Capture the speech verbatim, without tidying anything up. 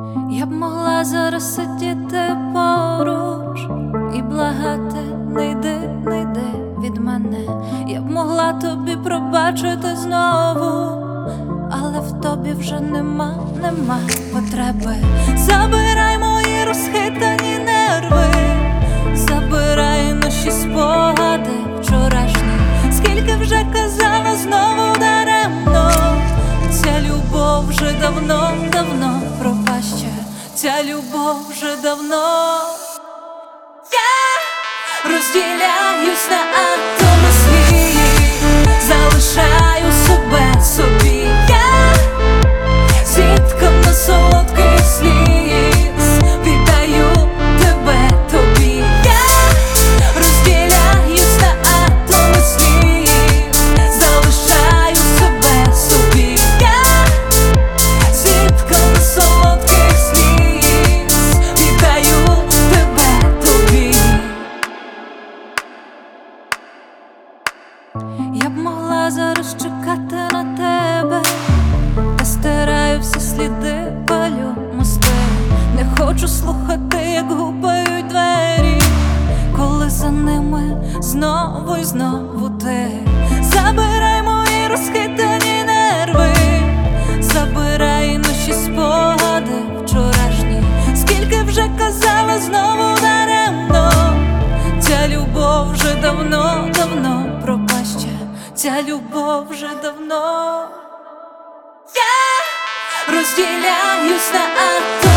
Я б могла зараз сидіти поруч і благати: не йди, не йди від мене. Я б могла тобі пробачити знову, але в тобі вже нема, нема потреби. Забирай мої розхитані нерви, забирай наші спогади вчорашні. Скільки вже казала, знову даремно. Ця любов вже давно, давно пропаща. Ця любов вже давно. Я розділяюсь на атоми свій, залишаю себе собі. Я зіткана солодких сліз, віддаю тебе тобі. Я розділяюсь на атоми сліз, залишаю себе собі. Я зіткана солодких сліз, віддаю тебе тобі. Я б могла зараз чекати на тебе, та стираю всі сліди, палю мости. Не хочу слухати, як гупають двері, коли за ними знову і знову ти. Забирай мої розхитані нерви, забирай наші спогади вчорашні. Скільки вже казала, знову даремно. Ця любов вже давно, давно пропаща. Ця любов вже давно. Я розділяюсь на атоми.